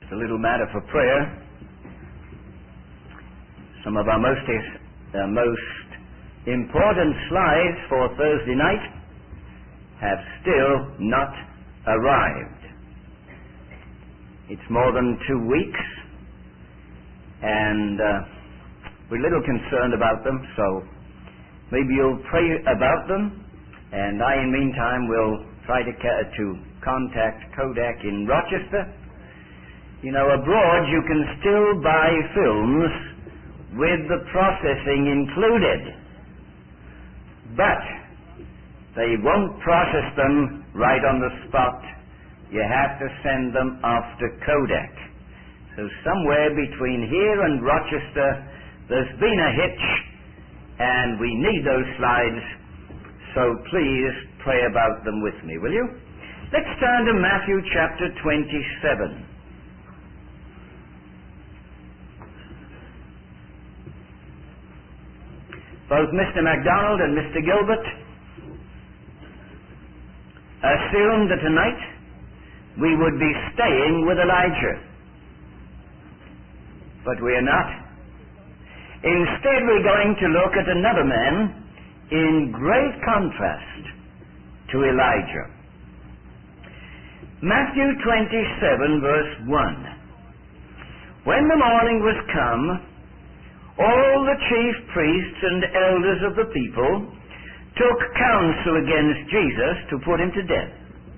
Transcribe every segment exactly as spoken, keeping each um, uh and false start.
It's a little matter for prayer. Some of our most, uh, most important slides for Thursday night have still not arrived. It's more than two weeks, and uh, we're a little concerned about them, so maybe you'll pray about them, and I, in the meantime, will try to, ca- to contact Kodak in Rochester. You know, abroad you can still buy films with the processing included, but they won't process them right on the spot. You have to send them off to Kodak. So somewhere between here and Rochester there's been a hitch, and we need those slides, so please pray about them with me, will you? Let's turn to Matthew chapter twenty-seven. Both Mister MacDonald and Mister Gilbert assumed that tonight we would be staying with Elijah. But we are not. Instead, we're going to look at another man in great contrast to Elijah. Matthew twenty-seven, verse one. When the morning was come, all the chief priests and elders of the people took counsel against Jesus to put him to death.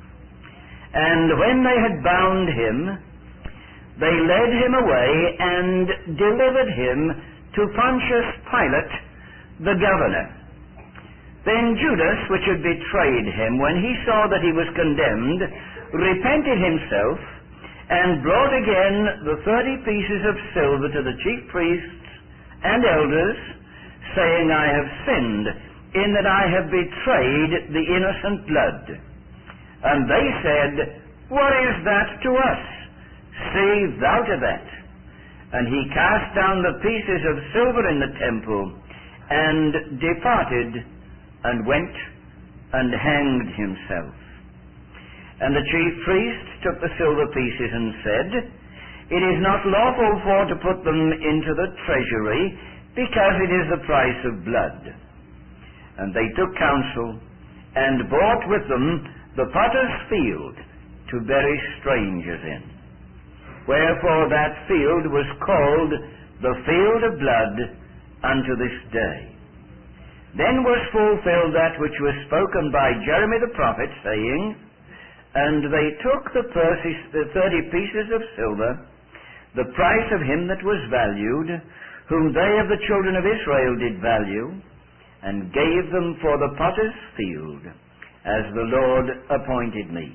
And when they had bound him, they led him away and delivered him to Pontius Pilate, the governor. Then Judas, which had betrayed him, when he saw that he was condemned, repented himself, and brought again the thirty pieces of silver to the chief priests and elders, saying, I have sinned in that I have betrayed the innocent blood. And they said, What is that to us? See thou to that. And he cast down the pieces of silver in the temple, and departed, and went and hanged himself. And the chief priests took the silver pieces and said, It is not lawful for to put them into the treasury, because it is the price of blood. And they took counsel, and bought with them the potter's field to bury strangers in. Wherefore that field was called the field of blood unto this day. Then was fulfilled that which was spoken by Jeremy the prophet, saying, And they took the, purses, the thirty pieces of silver, the price of him that was valued, whom they of the children of Israel did value, and gave them for the potter's field, as the Lord appointed me.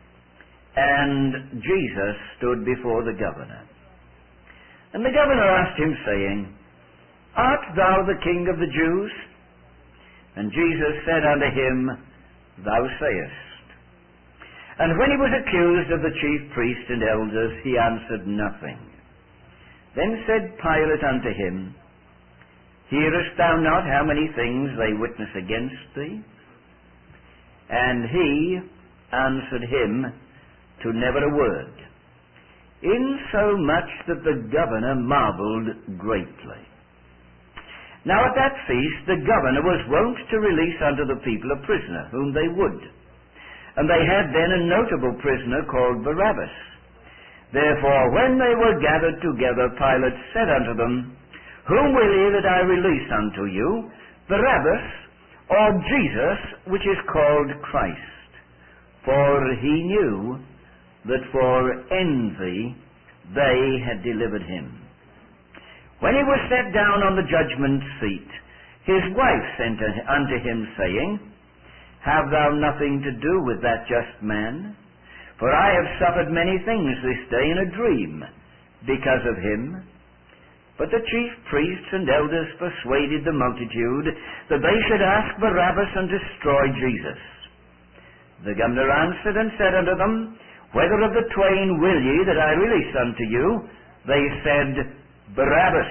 And Jesus stood before the governor. And the governor asked him, saying, Art thou the king of the Jews? And Jesus said unto him, Thou sayest. And when he was accused of the chief priests and elders, he answered nothing. Then said Pilate unto him, Hearest thou not how many things they witness against thee? And he answered him to never a word, insomuch that the governor marveled greatly. Now at that feast the governor was wont to release unto the people a prisoner, whom they would. And they had then a notable prisoner called Barabbas. Therefore, when they were gathered together, Pilate said unto them, Whom will ye that I release unto you, Barabbas, or Jesus, which is called Christ? For he knew that for envy they had delivered him. When he was set down on the judgment seat, his wife sent unto him, saying, Have thou nothing to do with that just man? For I have suffered many things this day in a dream because of him. But the chief priests and elders persuaded the multitude that they should ask Barabbas and destroy Jesus. The governor answered and said unto them, Whether of the twain will ye that I release unto you? They said, Barabbas.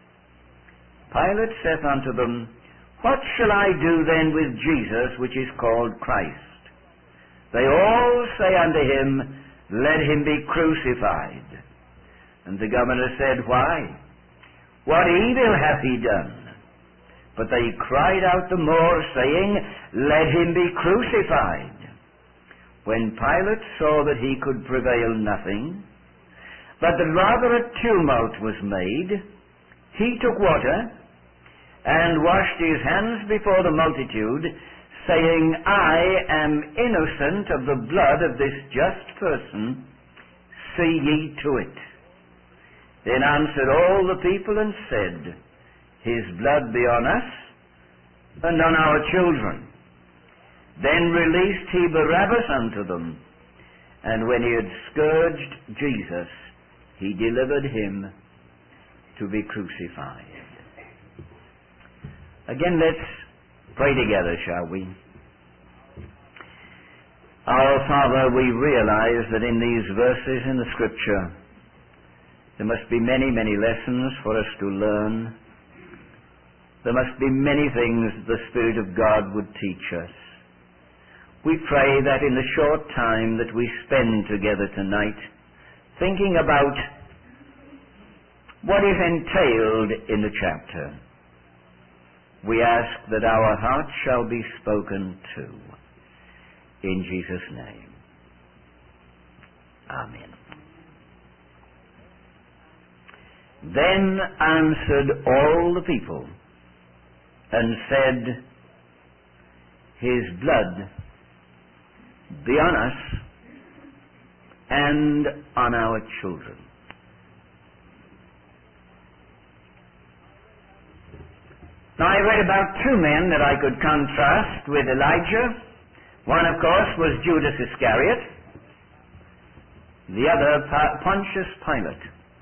Pilate saith unto them, What shall I do then with Jesus, which is called Christ? They all say unto him, Let him be crucified. And the governor said, Why? What evil hath he done? But they cried out the more, saying, Let him be crucified. When Pilate saw that he could prevail nothing, but that rather a tumult was made, he took water, and washed his hands before the multitude, saying, I am innocent of the blood of this just person, see ye to it. Then answered all the people and said, His blood be on us, and on our children. Then released he Barabbas unto them, and when he had scourged Jesus, he delivered him to be crucified. Again, let's pray together, shall we? Our Father, we realize that in these verses in the Scripture, there must be many, many lessons for us to learn. There must be many things the Spirit of God would teach us. We pray that in the short time that we spend together tonight, thinking about what is entailed in the chapter, we ask that our hearts shall be spoken to. In Jesus' name. Amen. Then answered all the people and said, His blood be on us and on our children. Now, I read about two men that I could contrast with Elijah. One, of course, was Judas Iscariot. The other, Pontius Pilate.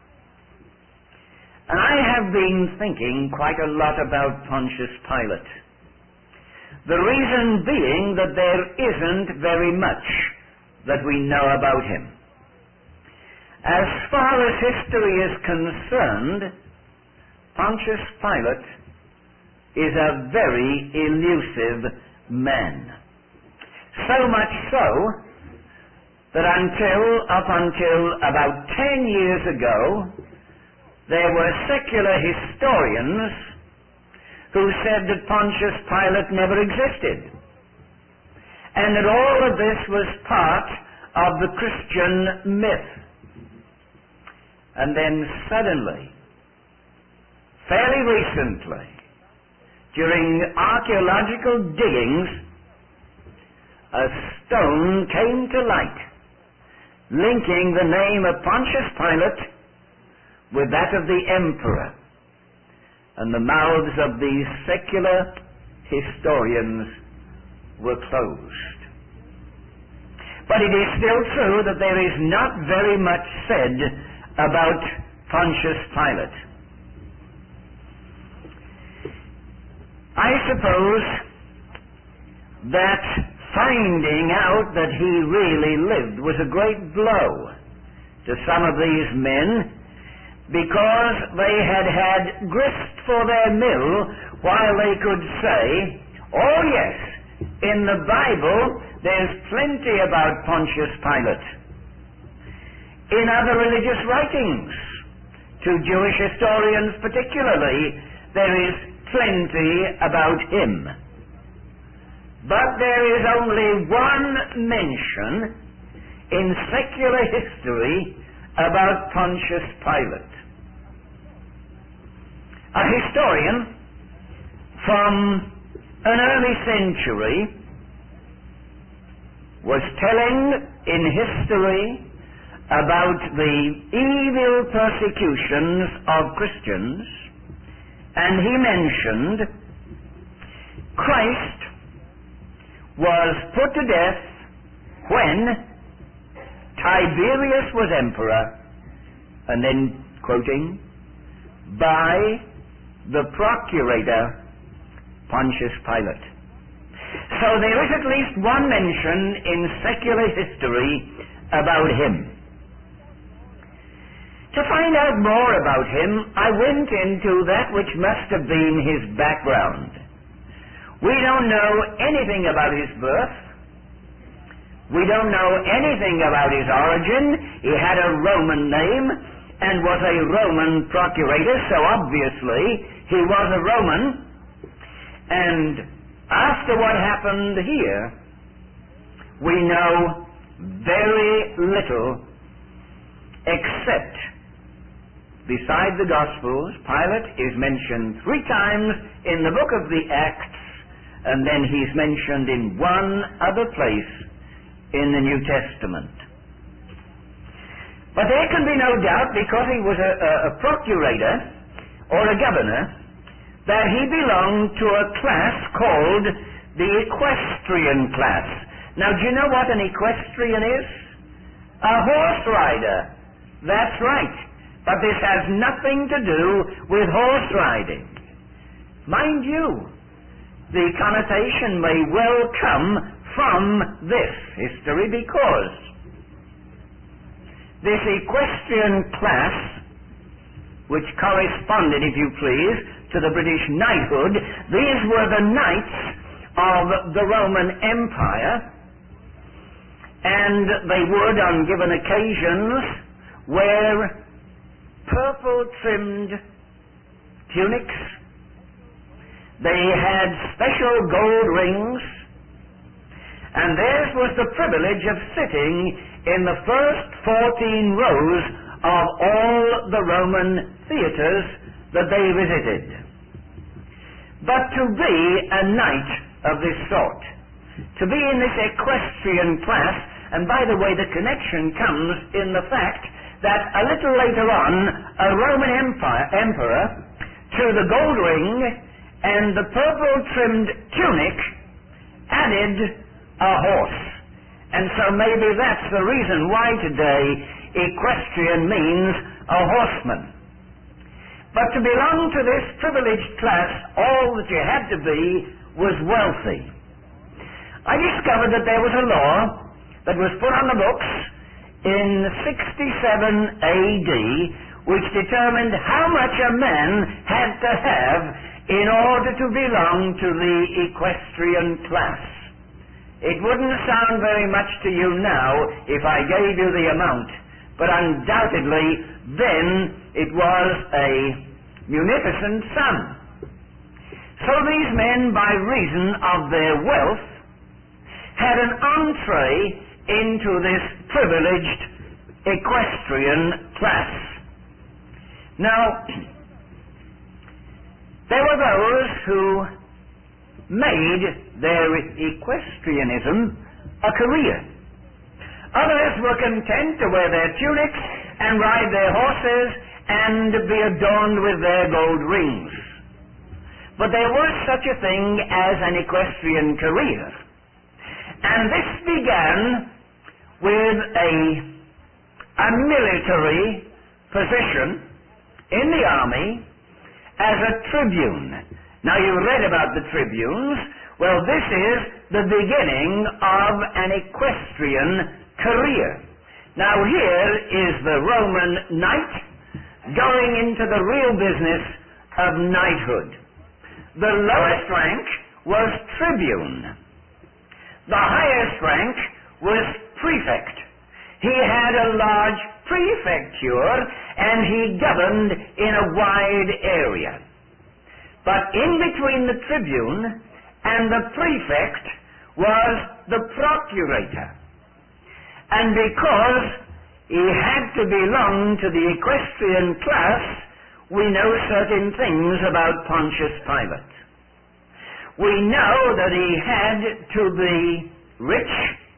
And I have been thinking quite a lot about Pontius Pilate. The reason being that there isn't very much that we know about him. As far as history is concerned, Pontius Pilate is a very elusive man. So much so that until, up until about ten years ago, there were secular historians who said that Pontius Pilate never existed, and that all of this was part of the Christian myth. And then suddenly, fairly recently, during archaeological diggings, a stone came to light, linking the name of Pontius Pilate with that of the emperor. And the mouths of these secular historians were closed. But it is still true that there is not very much said about Pontius Pilate. I suppose that finding out that he really lived was a great blow to some of these men, because they had had grist for their mill while they could say, oh yes, in the Bible there's plenty about Pontius Pilate. In other religious writings, to Jewish historians particularly, there is plenty about him. But there is only one mention in secular history about Pontius Pilate. A historian from an early century was telling in history about the evil persecutions of Christians, and he mentioned Christ was put to death when Tiberius was emperor, and then quoting, by the procurator Pontius Pilate. So there is at least one mention in secular history about him. To find out more about him, I went into that which must have been his background. We don't know anything about his birth. We don't know anything about his origin. He had a Roman name, and was a Roman procurator, so obviously he was a Roman. And after what happened here, we know very little except beside the Gospels, Pilate is mentioned three times in the book of the Acts, and then he's mentioned in one other place in the New Testament. But there can be no doubt, because he was a, a, a procurator or a governor, that he belonged to a class called the equestrian class. Now, do you know what an equestrian is? A horse rider. That's right. But this has nothing to do with horse riding. Mind you, the connotation may well come from this history, because this equestrian class, which corresponded, if you please, to the British knighthood, these were the knights of the Roman Empire, and they would, on given occasions, wear purple-trimmed tunics. They had special gold rings, and theirs was the privilege of sitting in the first fourteen rows of all the Roman theaters that they visited. But to be a knight of this sort, to be in this equestrian class, and by the way, the connection comes in the fact that a little later on, a Roman empire, emperor, to the gold ring and the purple-trimmed tunic, added a horse. And so maybe that's the reason why today equestrian means a horseman. But to belong to this privileged class, all that you had to be was wealthy. I discovered that there was a law that was put on the books in sixty-seven A D, which determined how much a man had to have in order to belong to the equestrian class. It wouldn't sound very much to you now if I gave you the amount, but undoubtedly then it was a munificent sum. So these men, by reason of their wealth, had an entree into this privileged equestrian class. Now, there were those who made their equestrianism a career. Others were content to wear their tunics and ride their horses and be adorned with their gold rings. But there was such a thing as an equestrian career. And this began with a, a military position in the army as a tribune. Now, you read about the tribunes. Well, this is the beginning of an equestrian career. Now, here is the Roman knight going into the real business of knighthood. The lowest rank was tribune. The highest rank was prefect. He had a large prefecture, and he governed in a wide area. But in between the tribune and the prefect was the procurator. And because he had to belong to the equestrian class, we know certain things about Pontius Pilate. We know that he had to be rich,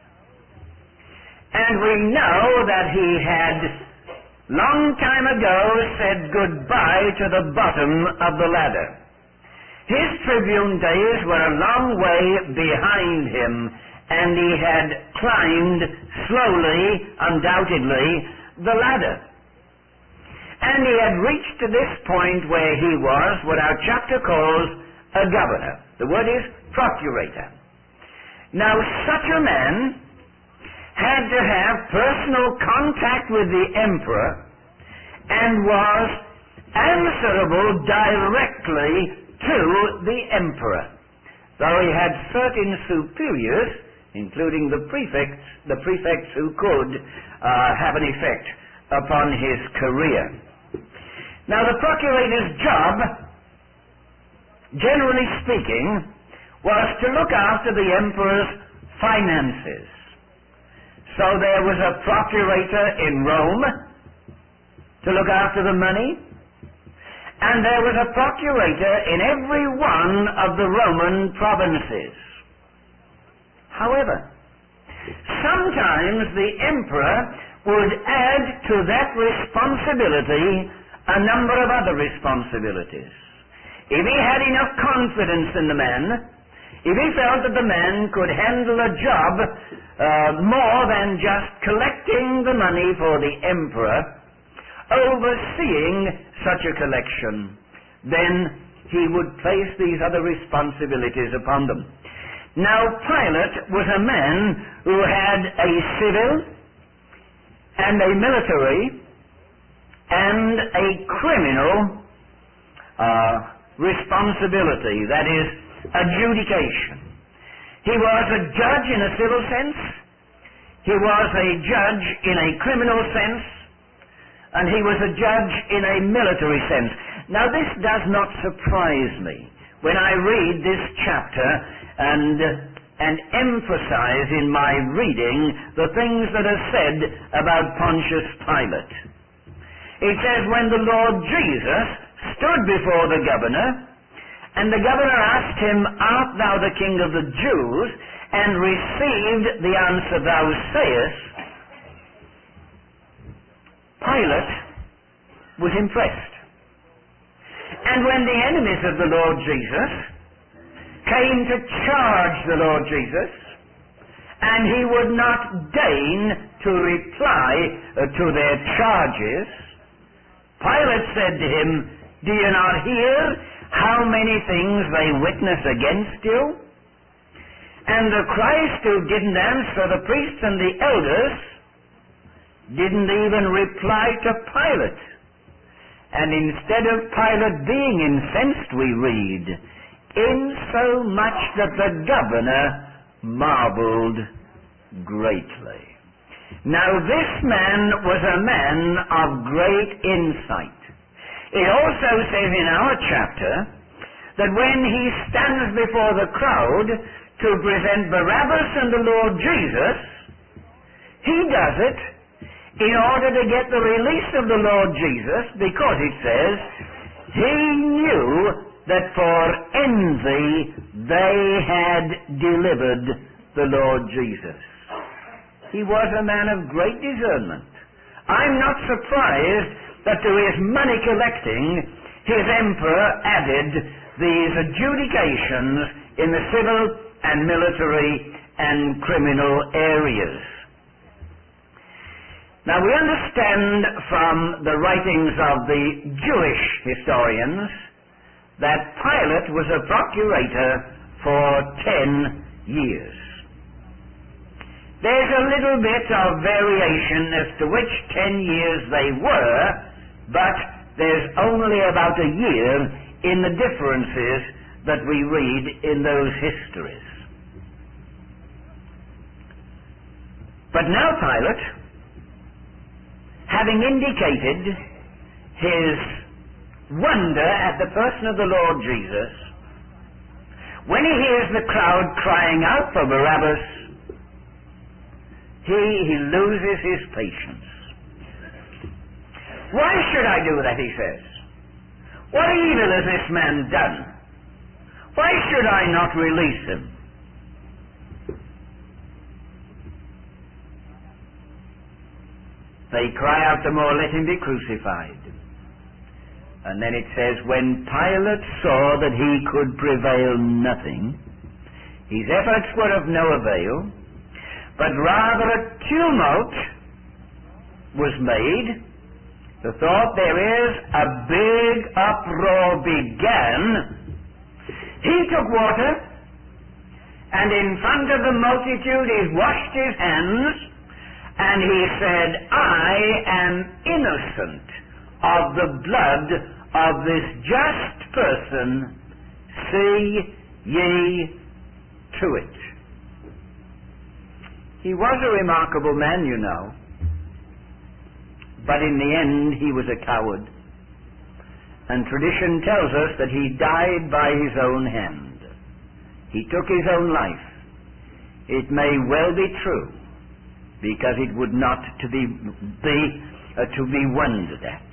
and we know that he had long time ago said goodbye to the bottom of the ladder. His tribune days were a long way behind him, and he had climbed slowly, undoubtedly, the ladder. And he had reached to this point where he was what our chapter calls a governor. The word is procurator. Now, such a man had to have personal contact with the emperor and was answerable directly to the emperor. Though he had certain superiors, including the prefects, the prefects who could uh, have an effect upon his career. Now, the procurator's job, generally speaking, was to look after the emperor's finances. So there was a procurator in Rome to look after the money, and there was a procurator in every one of the Roman provinces. However, sometimes the emperor would add to that responsibility a number of other responsibilities. If he had enough confidence in the man, if he felt that the man could handle a job uh, more than just collecting the money for the emperor, overseeing such a collection, then he would place these other responsibilities upon them. Now, Pilate was a man who had a civil and a military and a criminal uh, responsibility, that is, adjudication. He was a judge in a civil sense, he was a judge in a criminal sense, and he was a judge in a military sense. Now, this does not surprise me when I read this chapter and and emphasize in my reading the things that are said about Pontius Pilate. It says, when the Lord Jesus stood before the governor, and the governor asked him, art thou the king of the Jews? And received the answer, thou sayest, Pilate was impressed. And when the enemies of the Lord Jesus came to charge the Lord Jesus, and he would not deign to reply uh, to their charges, Pilate said to him, do you not hear how many things they witness against you? And the Christ, who didn't answer the priests and the elders, didn't even reply to Pilate. And instead of Pilate being incensed, we read, insomuch that the governor marveled greatly. Now, this man was a man of great insight. It also says in our chapter that when he stands before the crowd to present Barabbas and the Lord Jesus, he does it in order to get the release of the Lord Jesus, because it says he knew that for envy they had delivered the Lord Jesus. He was a man of great discernment. I'm not surprised that to his money collecting, his emperor added these adjudications in the civil and military and criminal areas. Now, we understand from the writings of the Jewish historians that Pilate was a procurator for ten years. There's a little bit of variation as to which ten years they were, but there's only about a year in the differences that we read in those histories. But now Pilate, having indicated his wonder at the person of the Lord Jesus, when he hears the crowd crying out for Barabbas, he, he loses his patience. Why should I do that, he says? What evil has this man done? Why should I not release him? They cry out the more, let him be crucified. And then it says, when Pilate saw that he could prevail nothing, his efforts were of no avail, but rather a tumult was made. The thought, there is a big uproar began. He took water, and in front of the multitude he washed his hands, and he said, I am innocent of the blood of this just person. See ye to it. He was a remarkable man, you know. but in the end he was a coward. And tradition tells us that he died by his own hand. He took his own life. It may well be true, because it would not to be, be uh, to be wondered at.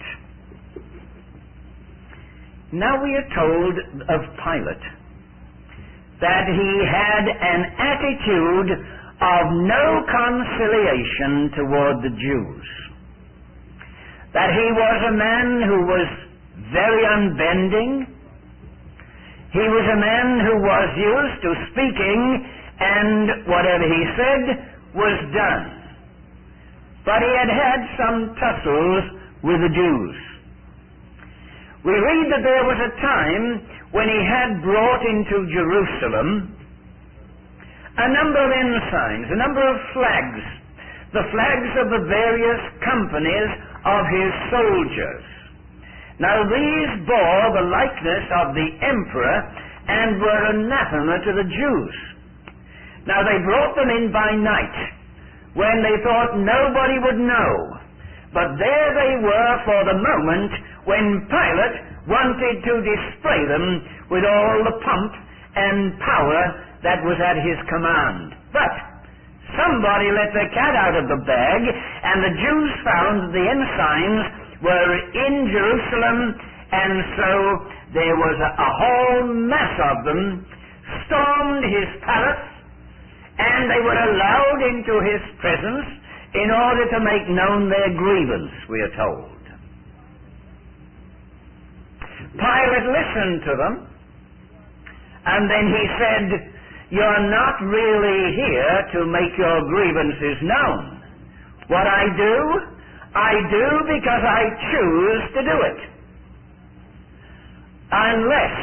Now we are told of Pilate that he had an attitude of no conciliation toward the Jews. That he was a man who was very unbending. He was a man who was used to speaking, and whatever he said was done. But he had had some tussles with the Jews. We read that there was a time when he had brought into Jerusalem a number of ensigns, a number of flags, the flags of the various companies of his soldiers. Now these bore the likeness of the emperor and were anathema to the Jews. Now they brought them in by night, when they thought nobody would know. But there they were for the moment when Pilate wanted to display them with all the pomp and power that was at his command. But somebody let the cat out of the bag, and the Jews found that the ensigns were in Jerusalem, and so there was a, a whole mass of them stormed his palace, and they were allowed into his presence in order to make known their grievance, we are told. Pilate listened to them, and then he said, "You're not really here to make your grievances known. What I do, I do because I choose to do it. Unless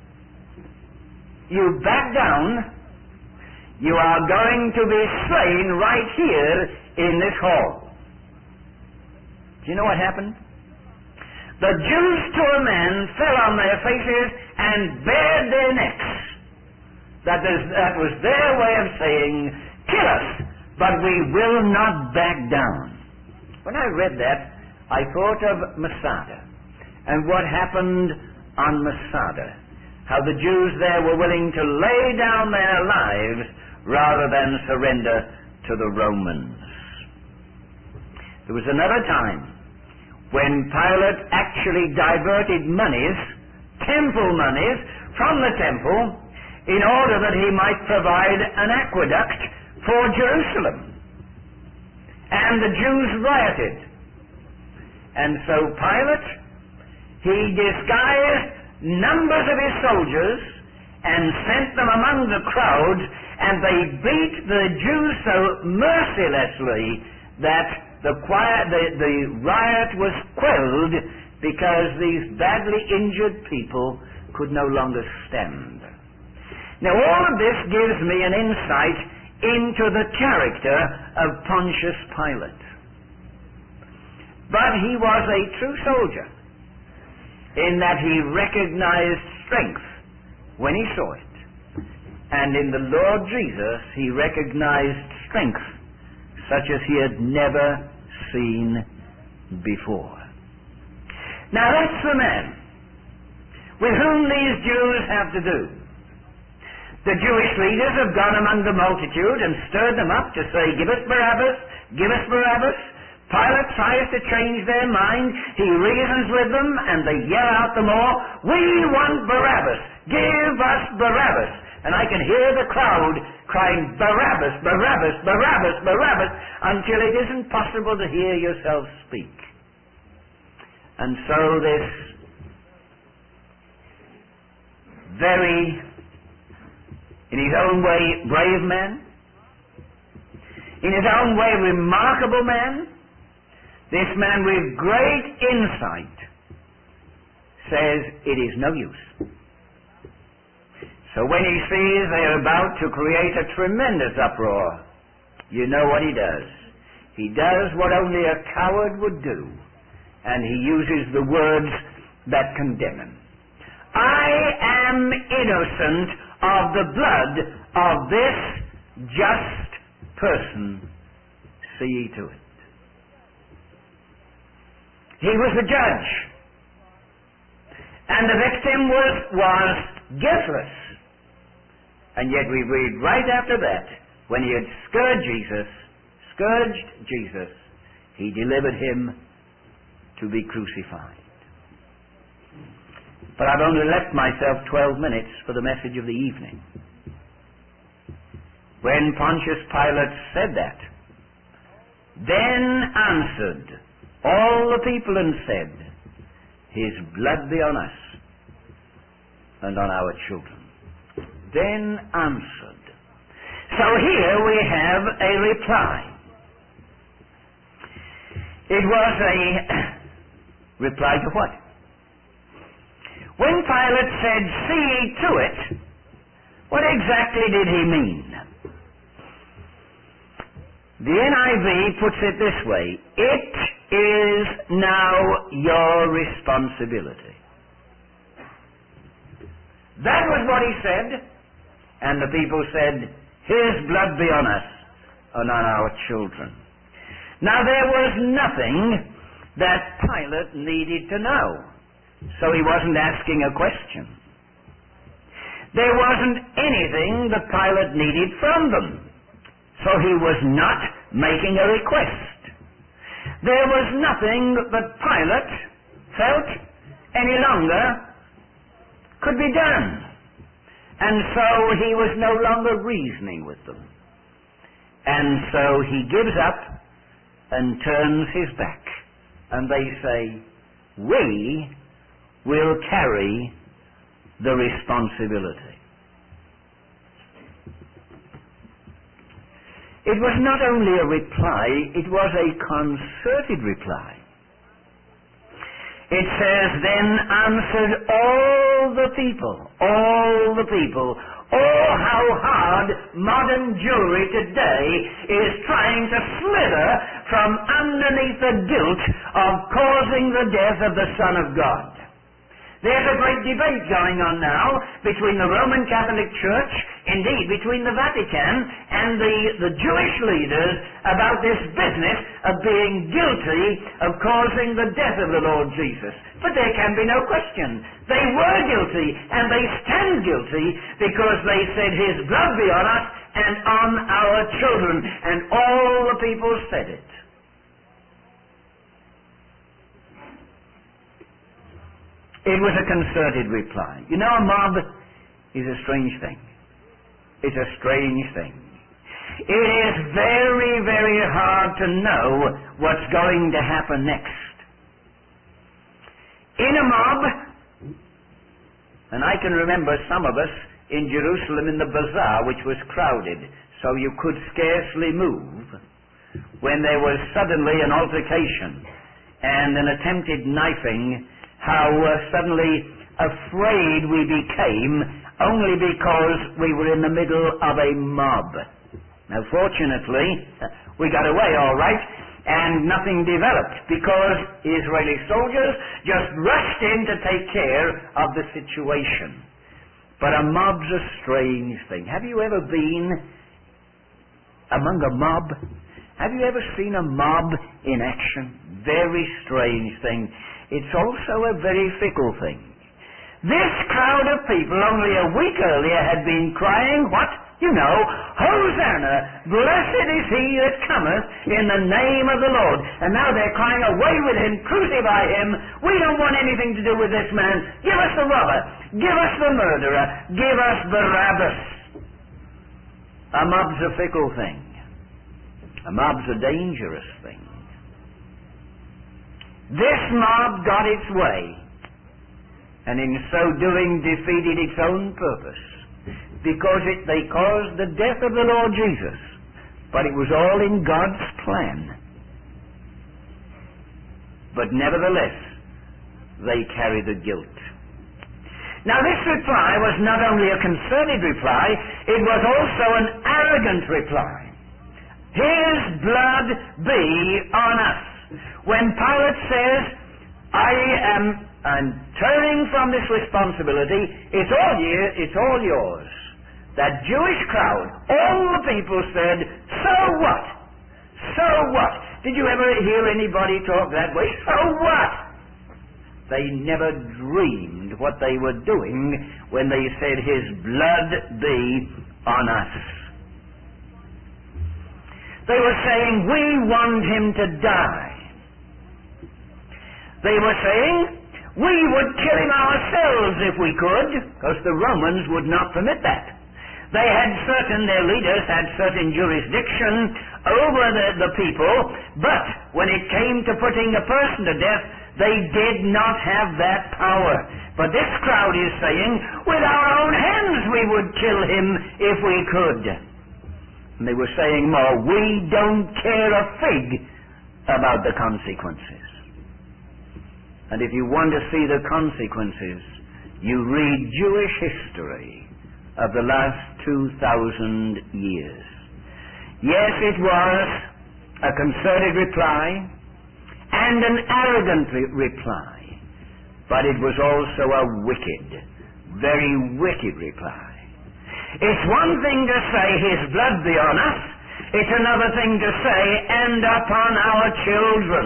you back down, you are going to be slain right here in this hall." Do you know what happened? The Jews to a man fell on their faces and bared their necks. That, is, that was their way of saying, "Kill us, but we will not back down." When I read that, I thought of Masada and what happened on Masada. How the Jews there were willing to lay down their lives rather than surrender to the Romans. There was another time when Pilate actually diverted monies, temple monies, from the temple in order that he might provide an aqueduct for Jerusalem. And the Jews rioted. And so Pilate, he disguised numbers of his soldiers and sent them among the crowds, and they beat the Jews so mercilessly that the, quiet, the, the riot was quelled because these badly injured people could no longer stand. Now all of this gives me an insight into the character of Pontius Pilate. But he was a true soldier in that he recognized strength when he saw it. And in the Lord Jesus he recognized strength such as he had never seen before. Now that's the man with whom these Jews have to do. The Jewish leaders have gone among the multitude and stirred them up to say, "Give us Barabbas, give us Barabbas." Pilate tries to change their mind. He reasons with them, and they yell out the more, "We want Barabbas! Give us Barabbas!" And I can hear the crowd crying, "Barabbas, Barabbas, Barabbas, Barabbas," until it isn't possible to hear yourself speak. And so this very, in his own way, brave man, in his own way, remarkable man, this man with great insight says it is no use. So when he sees they are about to create a tremendous uproar, you know what he does. He does what only a coward would do, and he uses the words that condemn him. "I am innocent of the blood of this just person. See ye to it." He was the judge. And the victim was, was guiltless. And yet we read right after that, when he had scourged Jesus, scourged Jesus, he delivered him to be crucified. But I've only left myself twelve minutes for the message of the evening. When Pontius Pilate said that, then answered all the people and said, his blood be on us and on our children. Then answered. So here we have a reply. It was a reply to what? When Pilate said, see ye to it, what exactly did he mean? The N I V puts it this way, it is now your responsibility. That was what he said, and the people said, his blood be on us and on our children. Now there was nothing that Pilate needed to know, so he wasn't asking a question. There wasn't anything that Pilate needed from them, so he was not making a request. There was nothing that Pilate felt any longer could be done. And so he was no longer reasoning with them. And so he gives up and turns his back. And they say, we will carry the responsibility. It was not only a reply, it was a concerted reply. It says, then answered all the people, all the people. Oh, how hard modern Jewry today is trying to slither from underneath the guilt of causing the death of the Son of God. There's a great debate going on now between the Roman Catholic Church, indeed between the Vatican and the, the Jewish leaders about this business of being guilty of causing the death of the Lord Jesus. But there can be no question. They were guilty, and they stand guilty because they said his blood be on us and on our children. And all the people said it. It was a concerted reply. You know, a mob is a strange thing. It's a strange thing. It is very, very hard to know what's going to happen next. In a mob, and I can remember some of us in Jerusalem in the bazaar, which was crowded, so you could scarcely move, when there was suddenly an altercation and an attempted knifing, how uh, suddenly afraid we became only because we were in the middle of a mob. Now fortunately, we got away all right, and nothing developed because Israeli soldiers just rushed in to take care of the situation. But a mob's a strange thing. Have you ever been among a mob? Have you ever seen a mob in action? Very strange thing. It's also a very fickle thing. This crowd of people only a week earlier had been crying, what? You know, Hosanna, blessed is he that cometh in the name of the Lord. And now they're crying, away with him, crucify him. We don't want anything to do with this man. Give us the robber. Give us the murderer. Give us Barabbas. A mob's a fickle thing. A mob's a dangerous thing. This mob got its way, and in so doing defeated its own purpose, because it, they caused the death of the Lord Jesus, but it was all in God's plan. But nevertheless, they carry the guilt. Now this reply was not only a concerted reply, it was also an arrogant reply. His blood be on us. When Pilate says, I am I'm turning from this responsibility, it's all you, it's all yours. That Jewish crowd, all the people said, so what? So what? Did you ever hear anybody talk that way? So what? They never dreamed what they were doing when they said, his blood be on us. They were saying, we want him to die. They were saying, we would kill him ourselves if we could, because the Romans would not permit that. They had certain, their leaders had certain jurisdiction over the, the people, but when it came to putting a person to death, they did not have that power. But this crowd is saying, with our own hands we would kill him if we could. And they were saying more, we don't care a fig about the consequences. And if you want to see the consequences, you read Jewish history of the last two thousand years. Yes, it was a concerted reply and an arrogant reply, but it was also a wicked, very wicked reply. It's one thing to say, his blood be on us. It's another thing to say, and upon our children.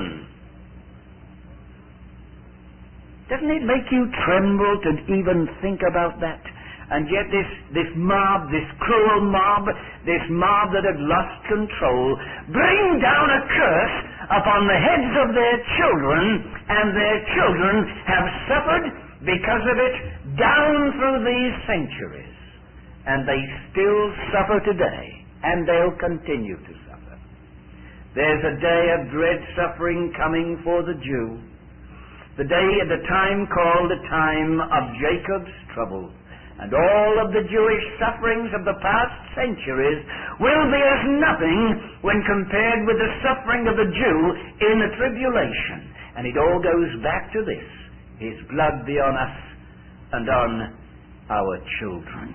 Doesn't it make you tremble to even think about that? And yet this, this mob, this cruel mob, this mob that had lost control, bring down a curse upon the heads of their children, and their children have suffered because of it down through these centuries. And they still suffer today, and they'll continue to suffer. There's a day of dread suffering coming for the Jew. The day at the time called the time of Jacob's trouble. And all of the Jewish sufferings of the past centuries will be as nothing when compared with the suffering of the Jew in the tribulation. And it all goes back to this: his blood be on us and on our children.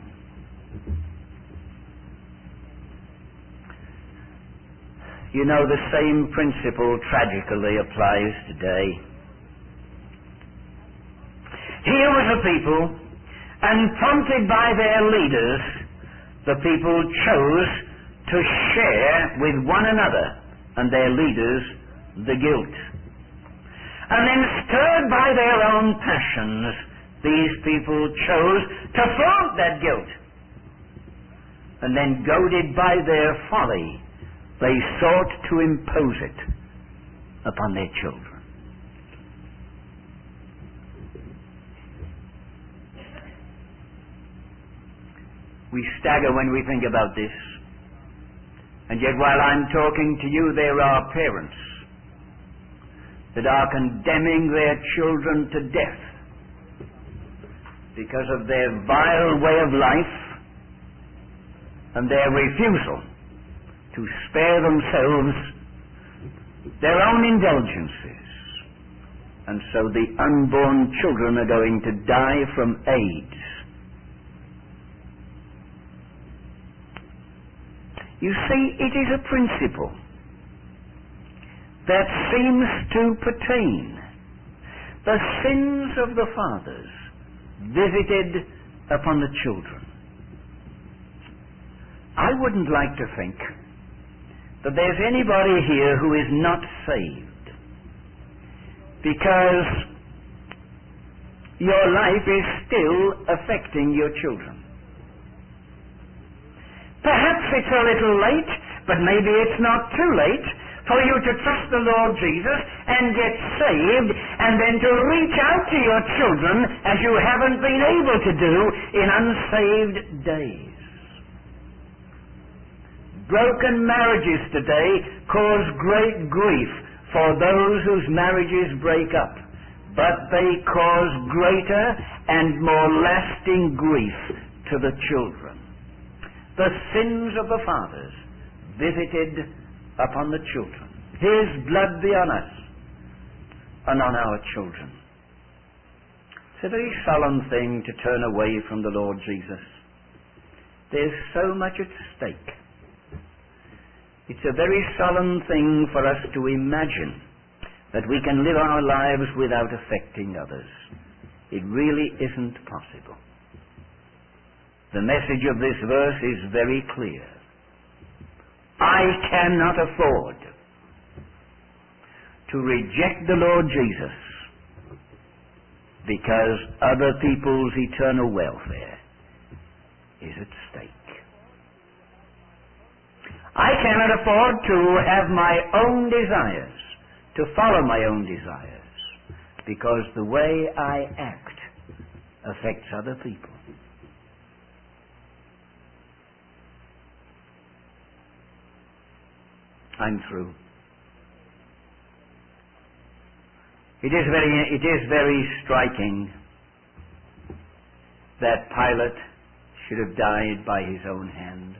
You know, the same principle tragically applies today. Here was a people, and prompted by their leaders, the people chose to share with one another and their leaders the guilt. And then, stirred by their own passions, these people chose to flaunt that guilt. And then, goaded by their folly, they sought to impose it upon their children. We stagger when we think about this. And yet while I'm talking to you, there are parents that are condemning their children to death because of their vile way of life and their refusal to spare themselves their own indulgences. And so the unborn children are going to die from AIDS. You see, it is a principle that seems to pertain. The sins of the fathers visited upon the children. I wouldn't like to think that there's anybody here who is not saved because your life is still affecting your children. Perhaps it's a little late, but maybe it's not too late for you to trust the Lord Jesus and get saved, and then to reach out to your children as you haven't been able to do in unsaved days. Broken marriages today cause great grief for those whose marriages break up, but they cause greater and more lasting grief to the children. The sins of the fathers visited upon the children. His blood be on us and on our children. It's a very solemn thing to turn away from the Lord Jesus. There's so much at stake. It's a very solemn thing for us to imagine that we can live our lives without affecting others. It really isn't possible. The message of this verse is very clear. I cannot afford to reject the Lord Jesus because other people's eternal welfare is at stake. I cannot afford to have my own desires, to follow my own desires, because the way I act affects other people. I'm through. It is very, it is very striking that Pilate should have died by his own hand.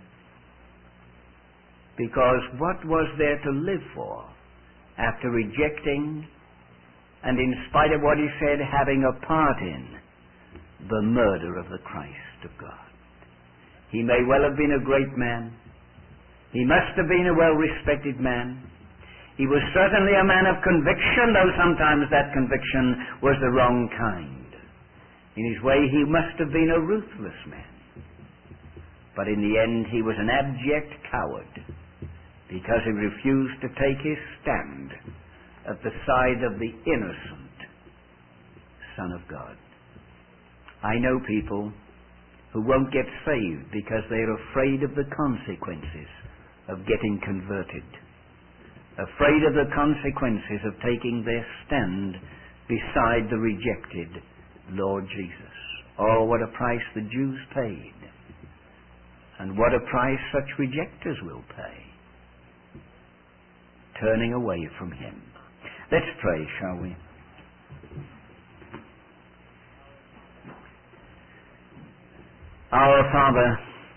Because what was there to live for after rejecting and, in spite of what he said, having a part in the murder of the Christ of God? He may well have been a great man. He must have been a well-respected man. He was certainly a man of conviction, though sometimes that conviction was the wrong kind. In his way, he must have been a ruthless man. But in the end, he was an abject coward, because he refused to take his stand at the side of the innocent Son of God. I know people who won't get saved because they're afraid of the consequences of getting converted, afraid of the consequences of taking their stand beside the rejected Lord Jesus. Oh, what a price the Jews paid, and what a price such rejectors will pay, turning away from him. Let's pray, shall we? Our Father,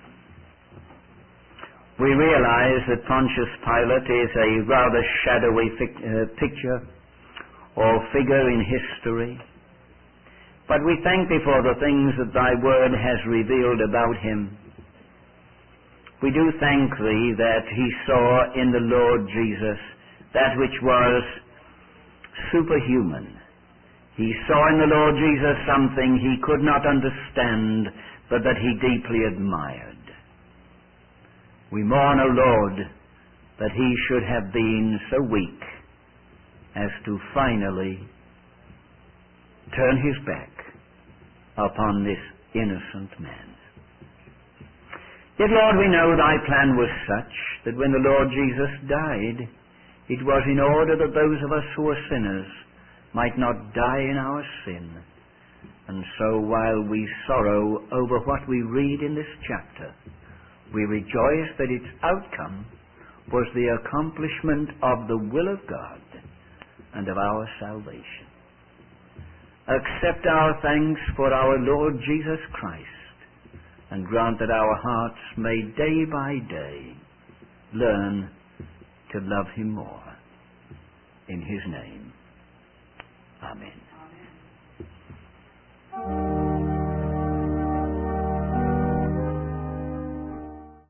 we realize that Pontius Pilate is a rather shadowy fic- uh, picture or figure in history, but we thank thee for the things that thy word has revealed about him. We do thank thee that he saw in the Lord Jesus that which was superhuman. He saw in the Lord Jesus something he could not understand, but that he deeply admired. We mourn, O Lord, that he should have been so weak as to finally turn his back upon this innocent man. Yet, Lord, we know thy plan was such that when the Lord Jesus died, it was in order that those of us who are sinners might not die in our sin. And so while we sorrow over what we read in this chapter, we rejoice that its outcome was the accomplishment of the will of God and of our salvation. Accept our thanks for our Lord Jesus Christ, and grant that our hearts may day by day learn to love him more. In his name, amen.